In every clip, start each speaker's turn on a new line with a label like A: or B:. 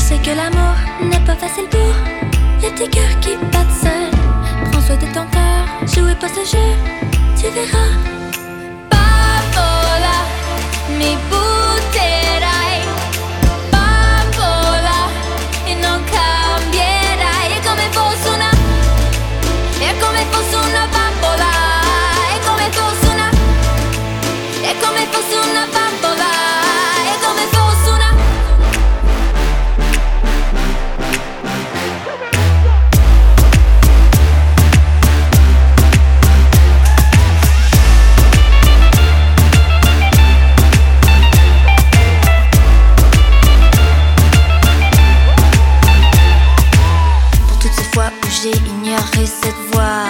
A: sais que l'amour n'est pas facile pour les petits cœurs qui battent seuls. Prends soin de ton cœur, jouez pas ce jeu, tu verras. Bambola, mi butterai. Bambola, e non cambierai. È come fosse una, è come fosse una bambola. È come fosse una, è come fosse una bambola. È come fosse una. J'ai ignoré cette voix,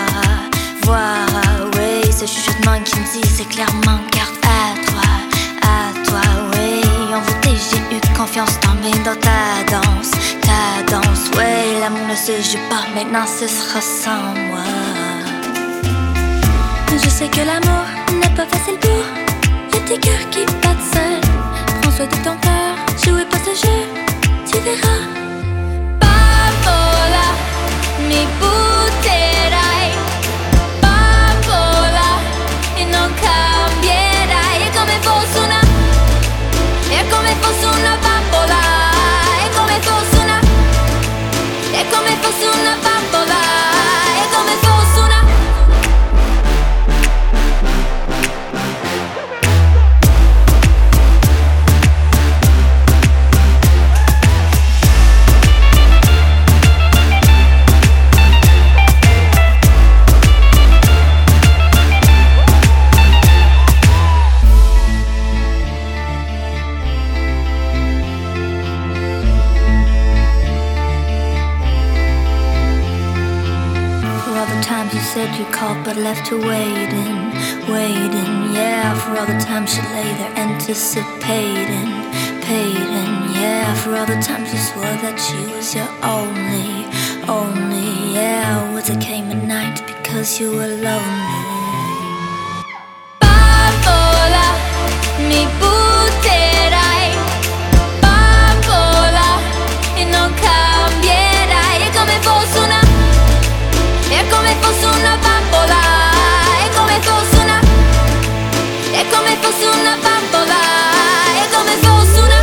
A: oui, ce chuchotement qui me disait clairement garde à toi, oui. En vérité, j'ai eu confiance dans ta danse, oui. L'amour ne se joue pas, maintenant ce sera sans moi. Je sais que l'amour n'est pas facile pour les petits cœurs qui battent seuls. Prends soin de ton cœur, jouez pas ce jeu, tu verras. Bambola, mi butterai. Bambola, e non cambierai. È come fosse una, è come fosse una bambola. È come fosse una, è come fosse una bambola. È come fosse una. You said you called but left her waiting, yeah. For all the times she lay there anticipating, yeah. For all the times you swore that she was your only, yeah. Was it came at night because you were lonely. Bambola, mi butterai. Bambola, e non cambierai. È come fosse una, è come fosse una bambola. È come fosse una, è come fosse una bambola. È come fosse una.